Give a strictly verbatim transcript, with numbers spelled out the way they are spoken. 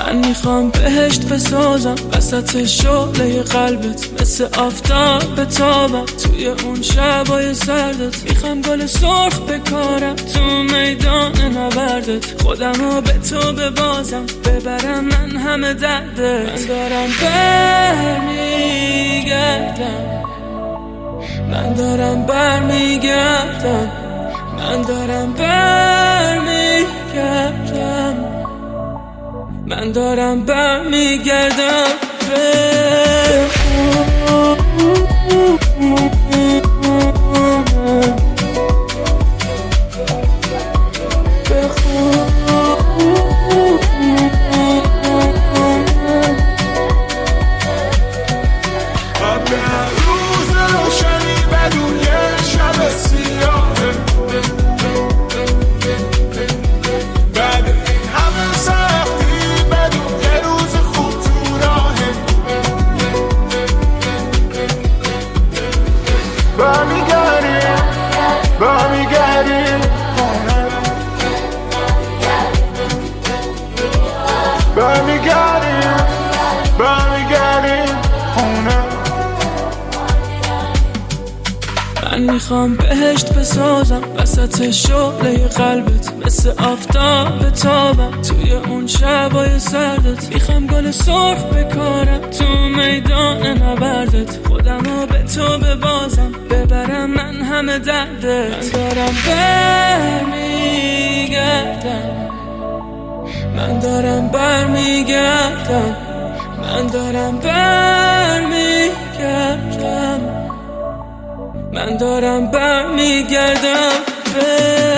من میخوام بهشت بسازم وسط شعله قلبت، مثل آفتاب بتابم توی اون شبای سردت. میخوام گل سرخ بکارم تو میدان نبردت، خودمو به تو ببازم ببرم من همه دردت. من دارم برمیگردم، من دارم برمیگردم، من دارم برمیگردم، من دارم برمیگردم به برمیگردیم برمیگردیم خونه. من میخوام بهشت بسازم وسط شعله قلبت، مثل آفتاب بتابم توی اون شبای سردت. میخوام گل سرخ بکارم تو میدان نبردت، خودمو به تو ببازم ببرم من همه دردت. من دارم برمیگردم، من دارم برمیگردم، من دارم برمیگردم، من دارم برمیگردم به